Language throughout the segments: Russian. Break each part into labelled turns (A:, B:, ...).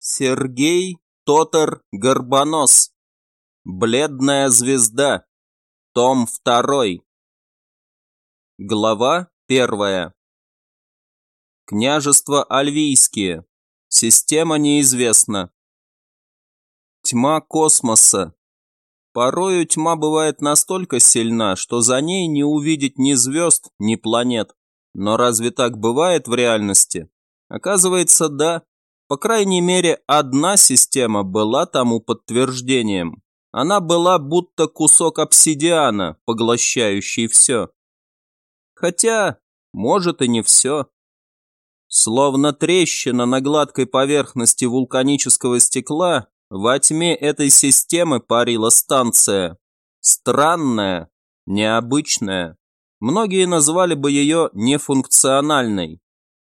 A: Сергей Тотар Горбонос. Бледная звезда. Том 2. Глава 1. Княжество Альвийские. Система неизвестна. Тьма космоса. Порою тьма бывает настолько сильна, что за ней не увидеть ни звезд, ни планет. Но разве так бывает в реальности? Оказывается, да. По крайней мере, одна система была тому подтверждением. Она была будто кусок обсидиана, поглощающий все. Хотя, может и не все. Словно трещина на гладкой поверхности вулканического стекла, во тьме этой системы парила станция. Странная, необычная. Многие назвали бы ее нефункциональной.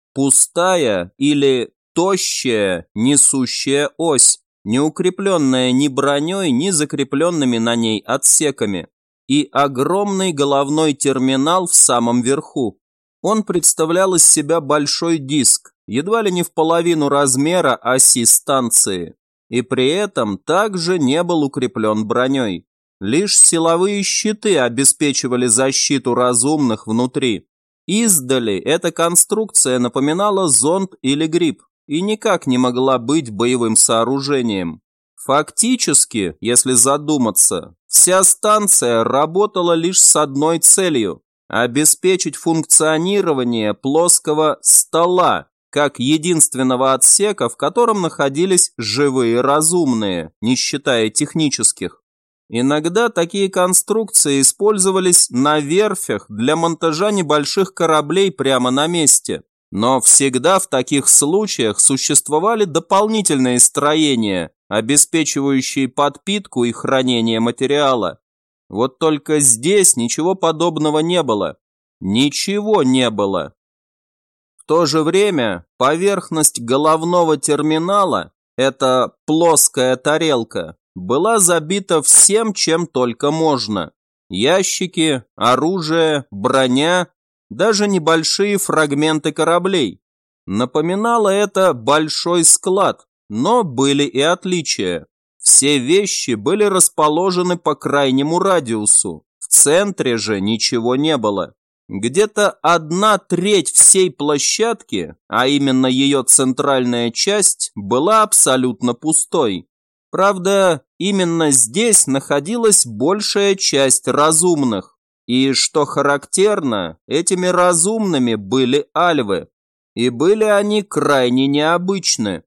A: Пустая или тощая несущая ось, не укрепленная ни броней, ни закрепленными на ней отсеками, и огромный головной терминал в самом верху. Он представлял из себя большой диск, едва ли не в половину размера оси станции, и при этом также не был укреплен броней. Лишь силовые щиты обеспечивали защиту разумных внутри. Издали эта конструкция напоминала зонд или гриб и никак не могла быть боевым сооружением. Фактически, если задуматься, вся станция работала лишь с одной целью – обеспечить функционирование плоского стола, как единственного отсека, в котором находились живые разумные, не считая технических. Иногда такие конструкции использовались на верфях для монтажа небольших кораблей прямо на месте. Но всегда в таких случаях существовали дополнительные строения, обеспечивающие подпитку и хранение материала. Вот только здесь ничего подобного не было. Ничего не было. В то же время поверхность головного терминала, эта плоская тарелка, была забита всем, чем только можно. Ящики, оружие, броня, даже небольшие фрагменты кораблей. Напоминало это большой склад, но были и отличия. Все вещи были расположены по крайнему радиусу. В центре же ничего не было. Где-то 1/3 всей площадки, а именно ее центральная часть, была абсолютно пустой. Правда, именно здесь находилась большая часть разумных. И, что характерно, этими разумными были альвы. И были они крайне необычны.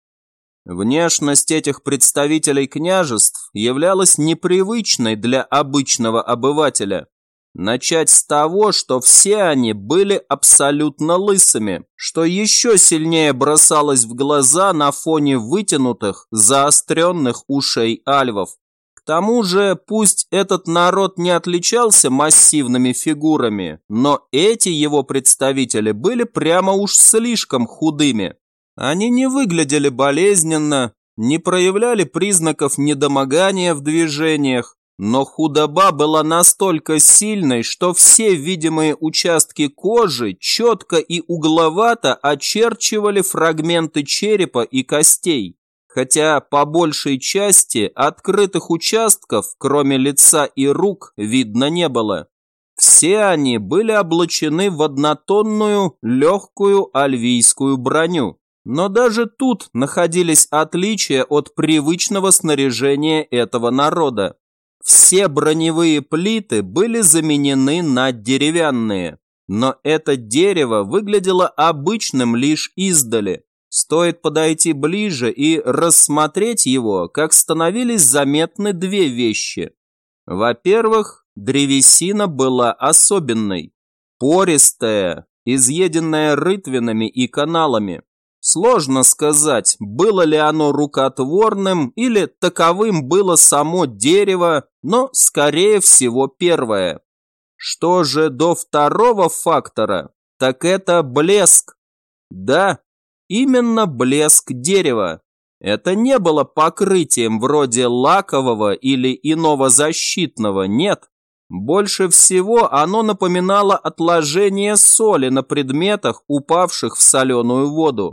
A: Внешность этих представителей княжеств являлась непривычной для обычного обывателя. Начать с того, что все они были абсолютно лысыми, что еще сильнее бросалось в глаза на фоне вытянутых, заостренных ушей альвов. К тому же, пусть этот народ не отличался массивными фигурами, но эти его представители были прямо уж слишком худыми. Они не выглядели болезненно, не проявляли признаков недомогания в движениях, но худоба была настолько сильной, что все видимые участки кожи четко и угловато очерчивали фрагменты черепа и костей. Хотя по большей части открытых участков, кроме лица и рук, видно не было. Все они были облачены в однотонную легкую альвийскую броню. Но даже тут находились отличия от привычного снаряжения этого народа. Все броневые плиты были заменены на деревянные, но это дерево выглядело обычным лишь издали. Стоит подойти ближе и рассмотреть его, как становились заметны две вещи. Во-первых, древесина была особенной, пористая, изъеденная рытвинами и каналами. Сложно сказать, было ли оно рукотворным или таковым было само дерево, но, скорее всего, первое. Что же до второго фактора, так это блеск. Да, именно блеск дерева. Это не было покрытием вроде лакового или иного защитного, нет. Больше всего оно напоминало отложение соли на предметах, упавших в соленую воду.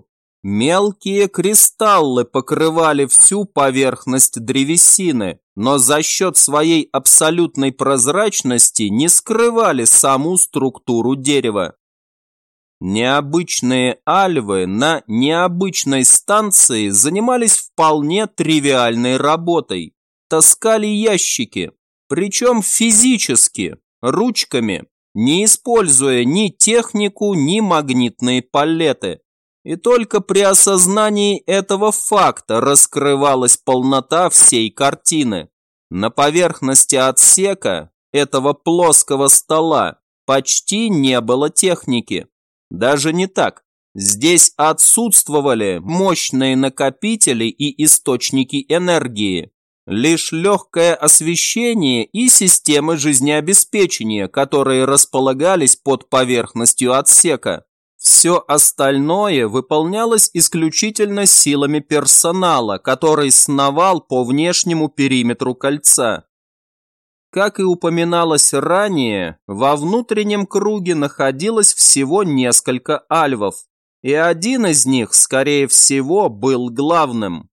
A: Мелкие кристаллы покрывали всю поверхность древесины, но за счет своей абсолютной прозрачности не скрывали саму структуру дерева. Необычные альвы на необычной станции занимались вполне тривиальной работой. Таскали ящики, причем физически, ручками, не используя ни технику, ни магнитные палеты. И только при осознании этого факта раскрывалась полнота всей картины. На поверхности отсека этого плоского стола почти не было техники. Даже не так. Здесь отсутствовали мощные накопители и источники энергии. Лишь легкое освещение и системы жизнеобеспечения, которые располагались под поверхностью отсека. Все остальное выполнялось исключительно силами персонала, который сновал по внешнему периметру кольца. Как и упоминалось ранее, во внутреннем круге находилось всего несколько альвов, и один из них, скорее всего, был главным.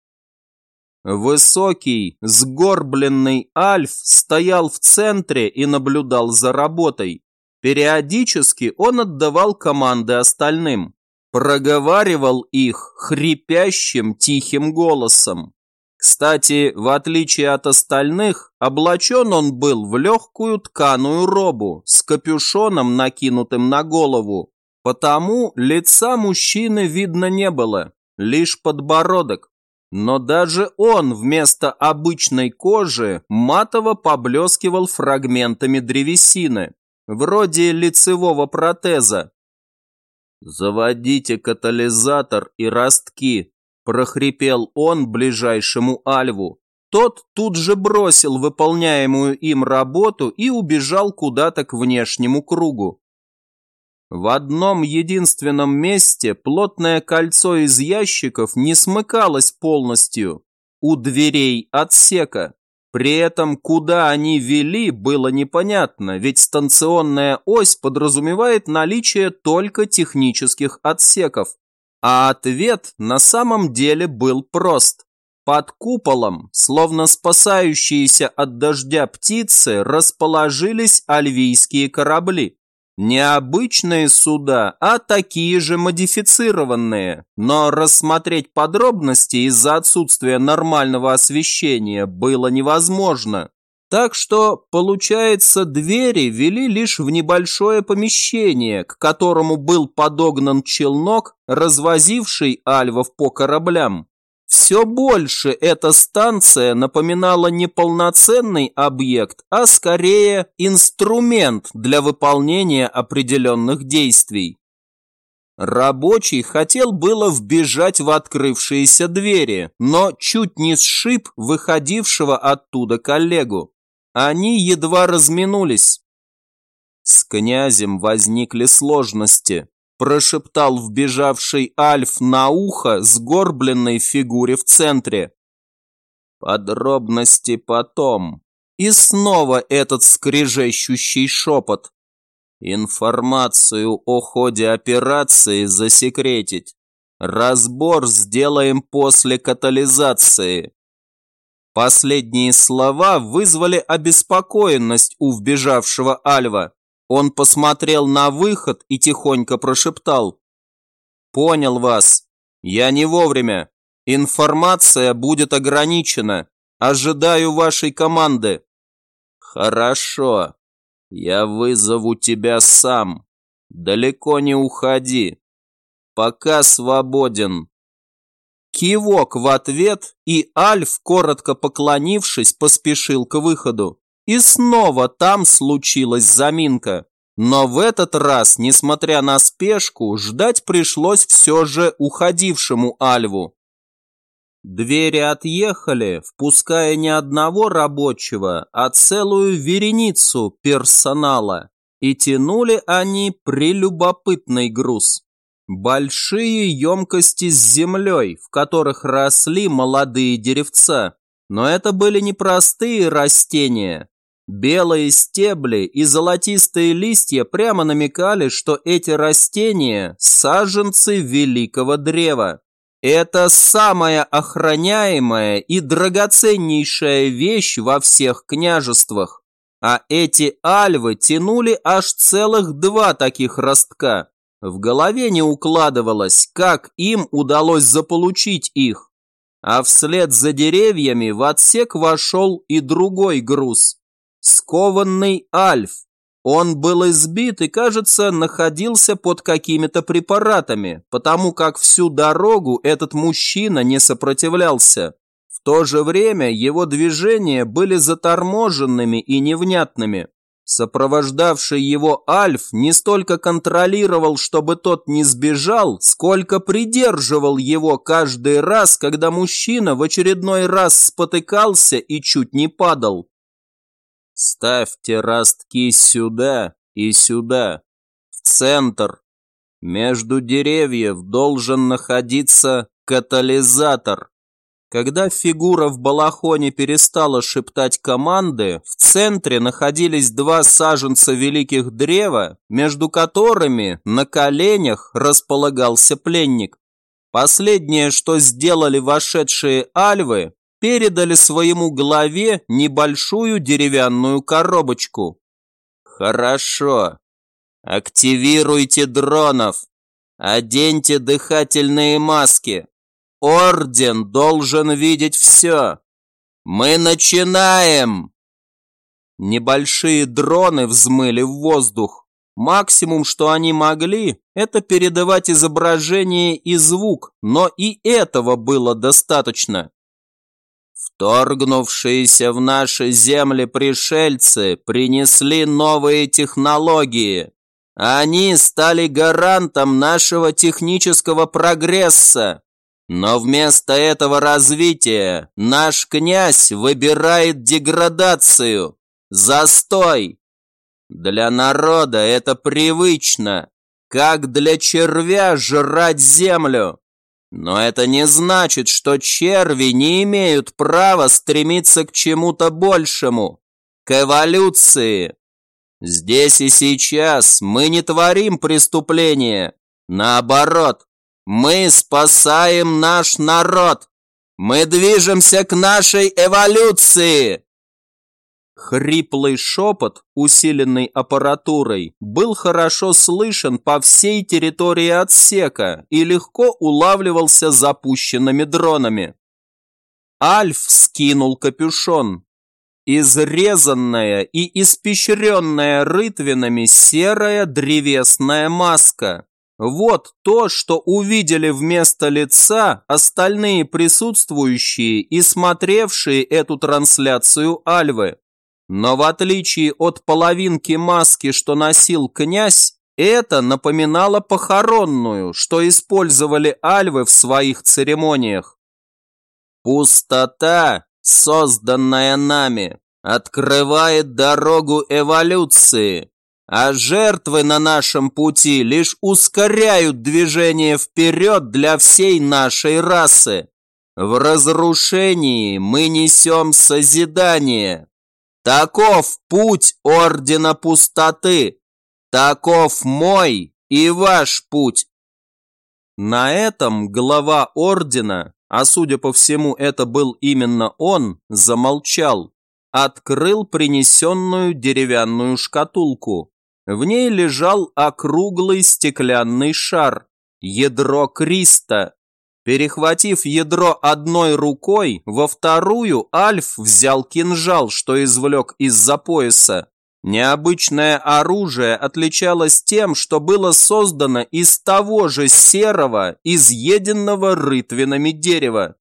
A: Высокий, сгорбленный альф стоял в центре и наблюдал за работой. Периодически он отдавал команды остальным, проговаривал их хрипящим тихим голосом. Кстати, в отличие от остальных, облачен он был в легкую тканую робу с капюшоном, накинутым на голову, потому лица мужчины видно не было, лишь подбородок. Но даже он вместо обычной кожи матово поблескивал фрагментами древесины, вроде лицевого протеза. «Заводите катализатор и ростки», – прохрипел он ближайшему альву. Тот тут же бросил выполняемую им работу и убежал куда-то к внешнему кругу. В одном единственном месте плотное кольцо из ящиков не смыкалось полностью, у дверей отсека. При этом, куда они вели, было непонятно, ведь станционная ось подразумевает наличие только технических отсеков. А ответ на самом деле был прост. Под куполом, словно спасающиеся от дождя птицы, расположились альвийские корабли. Не обычные суда, а такие же модифицированные, но рассмотреть подробности из-за отсутствия нормального освещения было невозможно. Так что, получается, двери вели лишь в небольшое помещение, к которому был подогнан челнок, развозивший альвов по кораблям. Все больше эта станция напоминала не полноценный объект, а скорее инструмент для выполнения определенных действий. Рабочий хотел было вбежать в открывшиеся двери, но чуть не сшиб выходившего оттуда коллегу. Они едва разминулись. С князем возникли сложности. Прошептал вбежавший альф на ухо сгорбленной фигуре в центре. Подробности потом. И снова этот скрежещущий шепот. Информацию о ходе операции засекретить. Разбор сделаем после катализации. Последние слова вызвали обеспокоенность у вбежавшего альва. Он посмотрел на выход и тихонько прошептал. «Понял вас. Я не вовремя. Информация будет ограничена. Ожидаю вашей команды». «Хорошо. Я вызову тебя сам. Далеко не уходи. Пока свободен». Кивок в ответ, и Альф, коротко поклонившись, поспешил к выходу. И снова там случилась заминка. Но в этот раз, несмотря на спешку, ждать пришлось все же уходившему Альву. Двери отъехали, впуская не одного рабочего, а целую вереницу персонала. И тянули они прелюбопытный груз. Большие емкости с землей, в которых росли молодые деревца. Но это были не простые растения. Белые стебли и золотистые листья прямо намекали, что эти растения – саженцы великого древа. Это самая охраняемая и драгоценнейшая вещь во всех княжествах. А эти альвы тянули аж целых 2 таких ростка. В голове не укладывалось, как им удалось заполучить их. А вслед за деревьями в отсек вошел и другой груз. Скованный альф. Он был избит и, кажется, находился под какими-то препаратами, потому как всю дорогу этот мужчина не сопротивлялся. В то же время его движения были заторможенными и невнятными. Сопровождавший его альф не столько контролировал, чтобы тот не сбежал, сколько придерживал его каждый раз, когда мужчина в очередной раз спотыкался и чуть не падал. «Ставьте ростки сюда и сюда, в центр. Между деревьев должен находиться катализатор». Когда фигура в балахоне перестала шептать команды, в центре находились 2 саженца великих древа, между которыми на коленях располагался пленник. Последнее, что сделали вошедшие альвы, передали своему главе небольшую деревянную коробочку. «Хорошо. Активируйте дронов. Оденьте дыхательные маски. Орден должен видеть все. Мы начинаем!» Небольшие дроны взмыли в воздух. Максимум, что они могли, это передавать изображение и звук, но и этого было достаточно. Вторгнувшиеся в наши земли пришельцы принесли новые технологии. Они стали гарантом нашего технического прогресса. Но вместо этого развития наш князь выбирает деградацию, застой. Для народа это привычно, как для червя жрать землю. Но это не значит, что черви не имеют права стремиться к чему-то большему, к эволюции. Здесь и сейчас мы не творим преступления, наоборот. Мы спасаем наш народ! Мы движемся к нашей эволюции!» Хриплый шепот, усиленный аппаратурой, был хорошо слышен по всей территории отсека и легко улавливался запущенными дронами. Альф скинул капюшон. Изрезанная и испещренная рытвинами серая древесная маска. Вот то, что увидели вместо лица остальные присутствующие и смотревшие эту трансляцию альвы. Но в отличие от половинки маски, что носил князь, это напоминало похоронную, что использовали альвы в своих церемониях. Пустота, созданная нами, открывает дорогу эволюции. А жертвы на нашем пути лишь ускоряют движение вперед для всей нашей расы. В разрушении мы несем созидание. Таков путь Ордена Пустоты. Таков мой и ваш путь. На этом глава Ордена, а судя по всему это был именно он, замолчал. Открыл принесенную деревянную шкатулку. В ней лежал округлый стеклянный шар, ядро Криста. Перехватив ядро одной рукой, во вторую Альф взял кинжал, что извлек из-за пояса. Необычное оружие отличалось тем, что было создано из того же серого, изъеденного рытвинами дерева.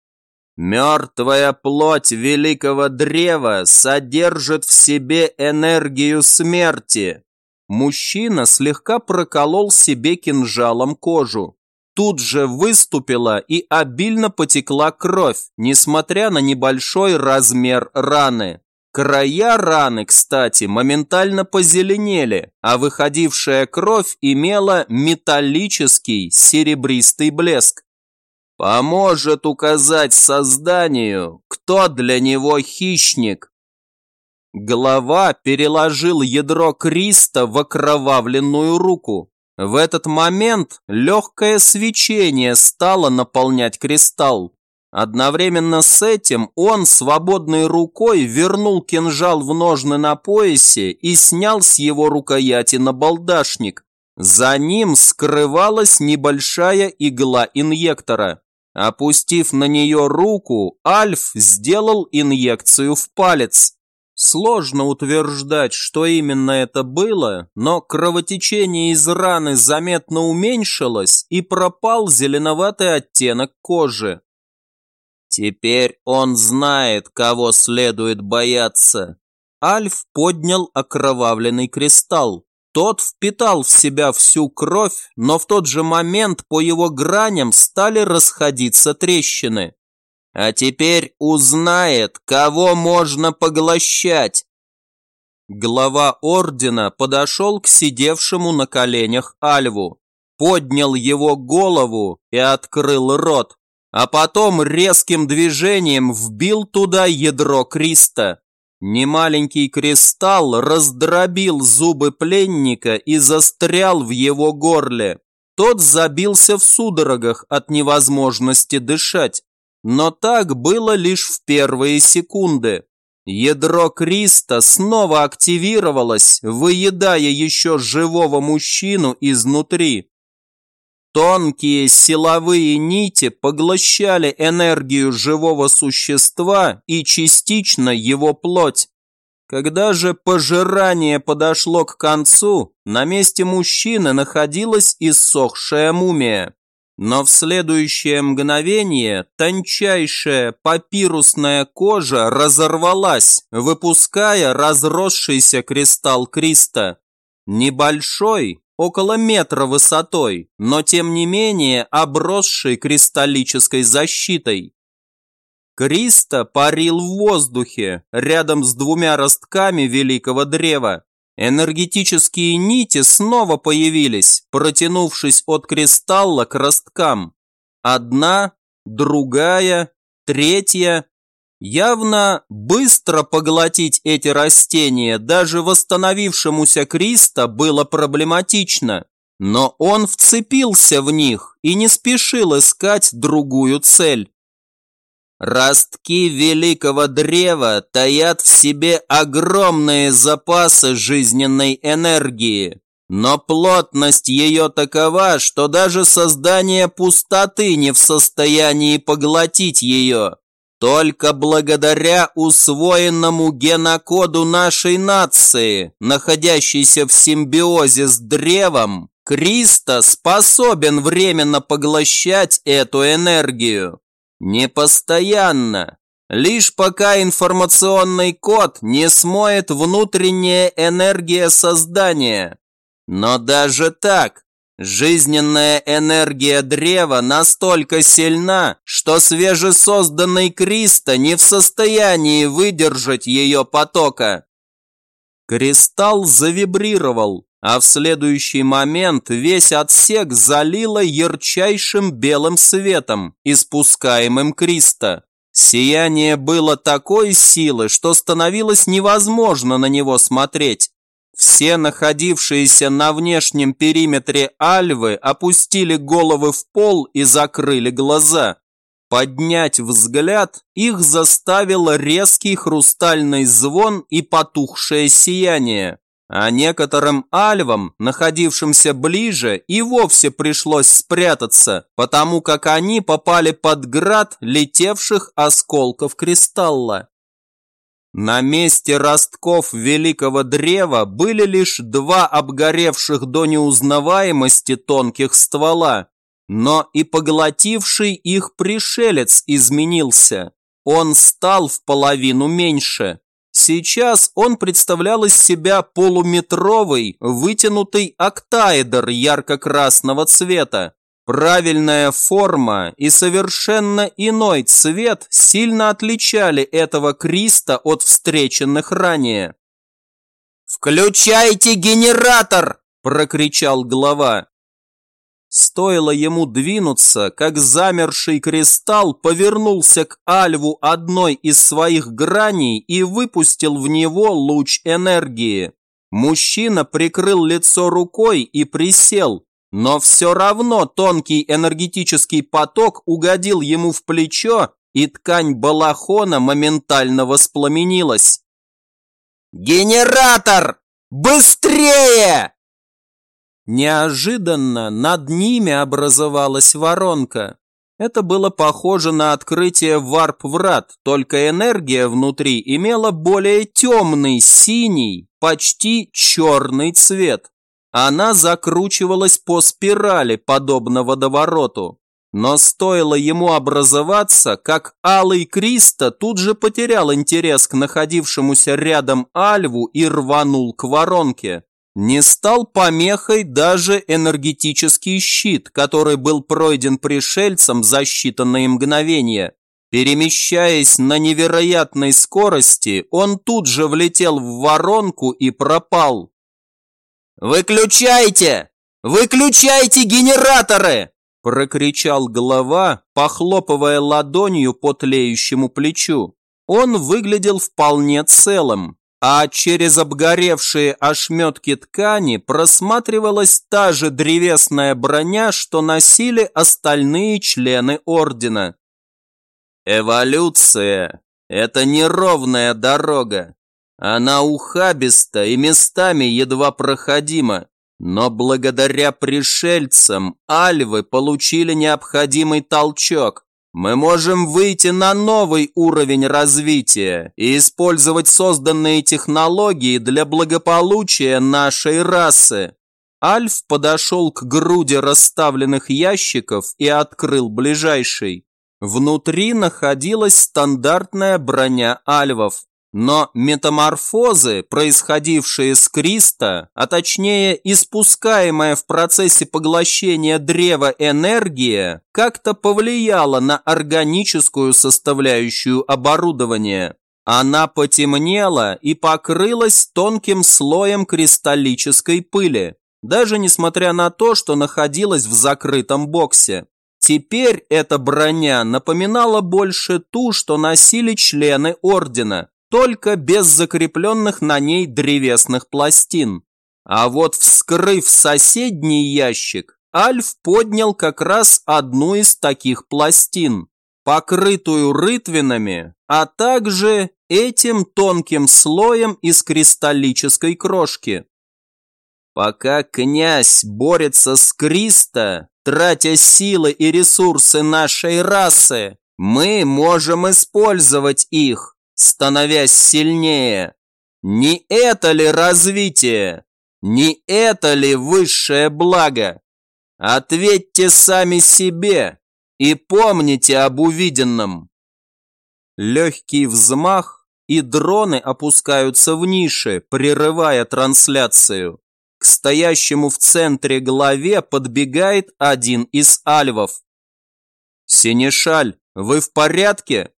A: Мертвая плоть великого древа содержит в себе энергию смерти. Мужчина слегка проколол себе кинжалом кожу. Тут же выступила и обильно потекла кровь, несмотря на небольшой размер раны. Края раны, кстати, моментально позеленели, а выходившая кровь имела металлический серебристый блеск. Поможет указать созданию, кто для него хищник. Глава переложил ядро Криста в окровавленную руку. В этот момент легкое свечение стало наполнять кристалл. Одновременно с этим он свободной рукой вернул кинжал в ножны на поясе и снял с его рукояти набалдашник. За ним скрывалась небольшая игла инъектора. Опустив на нее руку, Альф сделал инъекцию в палец. Сложно утверждать, что именно это было, но кровотечение из раны заметно уменьшилось и пропал зеленоватый оттенок кожи. Теперь он знает, кого следует бояться. Альф поднял окровавленный кристалл. Тот впитал в себя всю кровь, но в тот же момент по его граням стали расходиться трещины. А теперь узнает, кого можно поглощать. Глава ордена подошел к сидевшему на коленях Альву, поднял его голову и открыл рот, а потом резким движением вбил туда ядро Криста. Немаленький кристалл раздробил зубы пленника и застрял в его горле. Тот забился в судорогах от невозможности дышать. Но так было лишь в первые секунды. Ядро Криста снова активировалось, выедая еще живого мужчину изнутри. Тонкие силовые нити поглощали энергию живого существа и частично его плоть. Когда же пожирание подошло к концу, на месте мужчины находилась иссохшая мумия. Но в следующее мгновение тончайшая папирусная кожа разорвалась, выпуская разросшийся кристалл Криста. Небольшой, около метра высотой, но тем не менее обросший кристаллической защитой. Криста парил в воздухе, рядом с двумя ростками великого древа. Энергетические нити снова появились, протянувшись от кристалла к росткам. Одна, другая, третья. Явно быстро поглотить эти растения даже восстановившемуся Криста было проблематично, но он вцепился в них и не спешил искать другую цель. Ростки великого древа таят в себе огромные запасы жизненной энергии, но плотность ее такова, что даже создание пустоты не в состоянии поглотить ее. Только благодаря усвоенному генокоду нашей нации, находящейся в симбиозе с древом, Криста способен временно поглощать эту энергию. Не постоянно, лишь пока информационный код не смоет внутренняя энергия создания. Но даже так, жизненная энергия древа настолько сильна, что свежесозданный Криста не в состоянии выдержать ее потока. Кристалл завибрировал, а в следующий момент весь отсек залило ярчайшим белым светом, испускаемым Криста. Сияние было такой силы, что становилось невозможно на него смотреть. Все находившиеся на внешнем периметре Альвы опустили головы в пол и закрыли глаза. Поднять взгляд их заставил резкий хрустальный звон и потухшее сияние. А некоторым альвам, находившимся ближе, и вовсе пришлось спрятаться, потому как они попали под град летевших осколков кристалла. На месте ростков великого древа были лишь два обгоревших до неузнаваемости тонких ствола, но и поглотивший их пришелец изменился. Он стал в половину меньше. Сейчас он представлял из себя полуметровый, вытянутый октаэдр ярко-красного цвета. Правильная форма и совершенно иной цвет сильно отличали этого Криста от встреченных ранее. «Включайте генератор!» – прокричал глава. Стоило ему двинуться, как замерший кристалл повернулся к Альву одной из своих граней и выпустил в него луч энергии. Мужчина прикрыл лицо рукой и присел, Но все равно тонкий энергетический поток угодил ему в плечо, и ткань балахона моментально воспламенилась. «Генератор! Быстрее!» Неожиданно над ними образовалась воронка. Это было похоже на открытие варп-врат, только энергия внутри имела более темный, синий, почти черный цвет. Она закручивалась по спирали, подобно водовороту. Но стоило ему образоваться, как Алый Криста тут же потерял интерес к находившемуся рядом Альву и рванул к воронке. Не стал помехой даже энергетический щит, который был пройден пришельцем за считанные мгновения. Перемещаясь на невероятной скорости, он тут же влетел в воронку и пропал. «Выключайте! Выключайте генераторы!» – прокричал глава, похлопывая ладонью по тлеющему плечу. Он выглядел вполне целым, а через обгоревшие ошметки ткани просматривалась та же древесная броня, что носили остальные члены Ордена. «Эволюция – это неровная дорога. Она ухабиста и местами едва проходима, но благодаря пришельцам альвы получили необходимый толчок. Мы можем выйти на новый уровень развития и использовать созданные технологии для благополучия нашей расы». Альф подошел к груди расставленных ящиков и открыл ближайший. Внутри находилась стандартная броня альвов. Но метаморфозы, происходившие с Криста, а точнее испускаемая в процессе поглощения древа энергия, как-то повлияла на органическую составляющую оборудования. Она потемнела и покрылась тонким слоем кристаллической пыли, даже несмотря на то, что находилась в закрытом боксе. Теперь эта броня напоминала больше ту, что носили члены Ордена, только без закрепленных на ней древесных пластин. А вот вскрыв соседний ящик, Альф поднял как раз одну из таких пластин, покрытую рытвинами, а также этим тонким слоем из кристаллической крошки. Пока князь борется с Криста, тратя силы и ресурсы нашей расы, мы можем использовать их, становясь сильнее. Не это ли развитие? Не это ли высшее благо? Ответьте сами себе и помните об увиденном. Легкий взмах, и дроны опускаются в ниши, прерывая трансляцию. К стоящему в центре главе подбегает один из альвов. «Синешаль, вы в порядке?»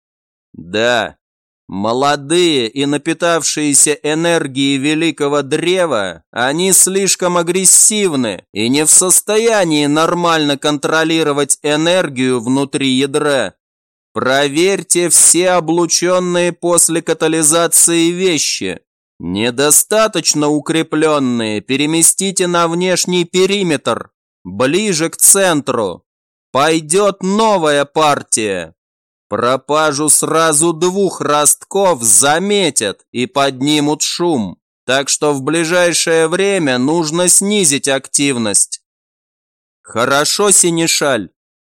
A: «Да. Молодые и напитавшиеся энергией великого древа, они слишком агрессивны и не в состоянии нормально контролировать энергию внутри ядра. Проверьте все облученные после катализации вещи. Недостаточно укрепленные переместите на внешний периметр, ближе к центру. Пойдет новая партия. Пропажу сразу 2 ростков заметят и поднимут шум, так что в ближайшее время нужно снизить активность». «Хорошо, Синешаль».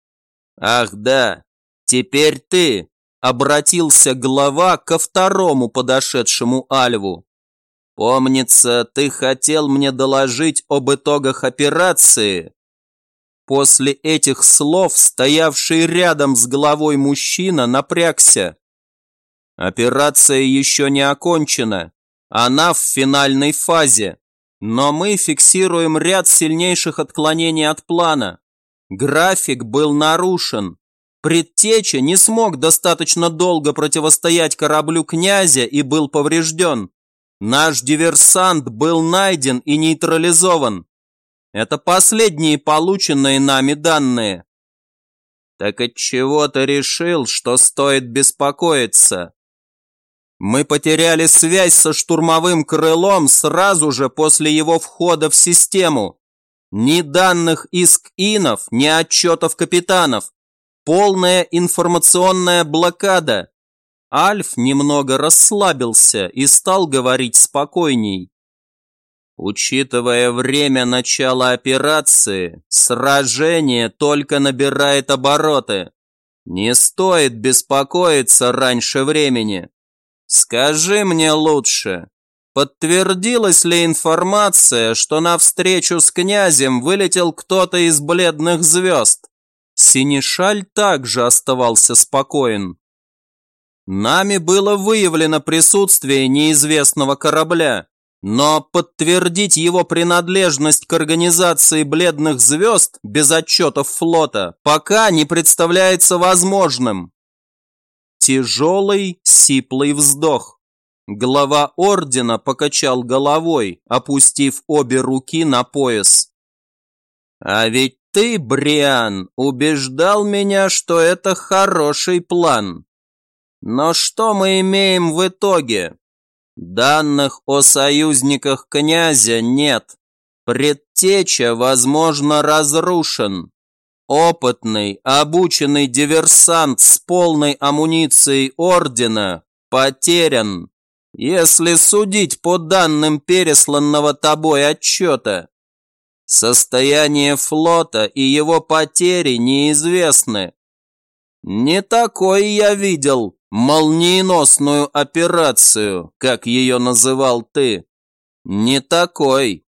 A: «Ах да, теперь ты», — обратился глава ко второму подошедшему альву. «Помнится, ты хотел мне доложить об итогах операции». После этих слов стоявший рядом с головой мужчина напрягся. «Операция еще не окончена. Она в финальной фазе. Но мы фиксируем ряд сильнейших отклонений от плана. График был нарушен. Предтеча не смог достаточно долго противостоять кораблю князя и был поврежден. Наш диверсант был найден и нейтрализован. Это последние полученные нами данные». «Так отчего ты решил, что стоит беспокоиться?» «Мы потеряли связь со штурмовым крылом сразу же после его входа в систему. Ни данных из КИНов, ни отчетов капитанов. Полная информационная блокада. Альф немного расслабился и стал говорить спокойней. Учитывая время начала операции, сражение только набирает обороты. Не стоит беспокоиться раньше времени. Скажи мне лучше, подтвердилась ли информация, что на встречу с князем вылетел кто-то из бледных звезд? Синишаль также оставался спокоен. Нами было выявлено присутствие неизвестного корабля, но подтвердить его принадлежность к организации бледных звезд без отчетов флота пока не представляется возможным. Тяжелый, сиплый вздох. Глава ордена покачал головой, опустив обе руки на пояс. А ведь ты, Бриан, убеждал меня, что это хороший план. Но что мы имеем в итоге? Данных о союзниках князя нет. Предтеча, возможно, разрушен. Опытный, обученный диверсант с полной амуницией ордена потерян, если судить по данным пересланного тобой отчета. Состояние флота и его потери неизвестны. Не такой я видел молниеносную операцию, как ее называл ты. Не такой.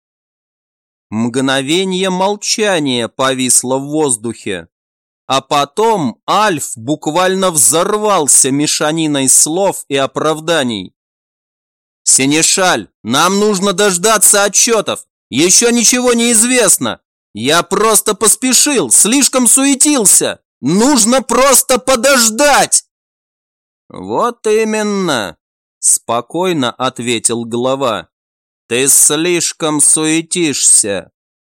A: Мгновение молчания повисло в воздухе, а потом Альф буквально взорвался мешаниной слов и оправданий. «Синишаль, нам нужно дождаться отчетов. Еще ничего не известно. Я просто поспешил, слишком суетился. Нужно просто подождать!» «Вот именно», – спокойно ответил глава. «Ты слишком суетишься».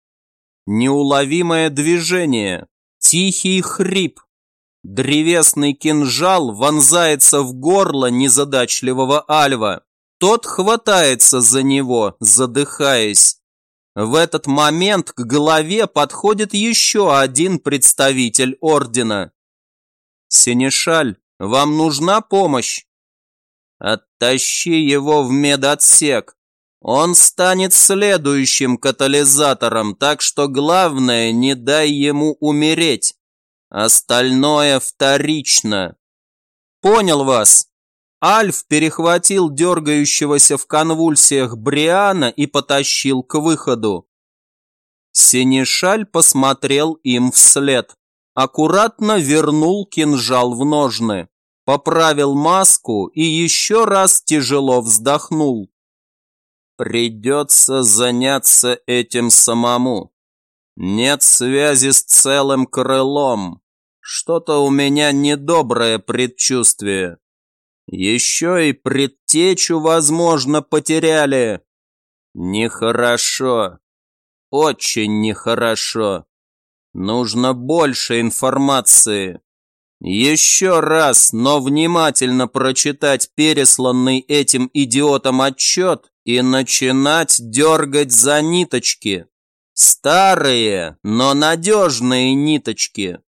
A: Неуловимое движение, тихий хрип. Древесный кинжал вонзается в горло незадачливого Альва. Тот хватается за него, задыхаясь. В этот момент к голове подходит еще один представитель ордена. «Синишаль, вам нужна помощь?» «Оттащи его в медотсек. Он станет следующим катализатором, так что главное, не дай ему умереть. Остальное вторично». «Понял вас». Альф перехватил дергающегося в конвульсиях Бриана и потащил к выходу. Синишаль посмотрел им вслед, аккуратно вернул кинжал в ножны, поправил маску и еще раз тяжело вздохнул. «Придется заняться этим самому. Нет связи с целым крылом. Что-то у меня недоброе предчувствие. Еще и предтечу, возможно, потеряли. Нехорошо. Очень нехорошо. Нужно больше информации. Еще раз, но внимательно прочитать пересланный этим идиотом отчет и начинать дергать за ниточки. Старые, но надежные ниточки.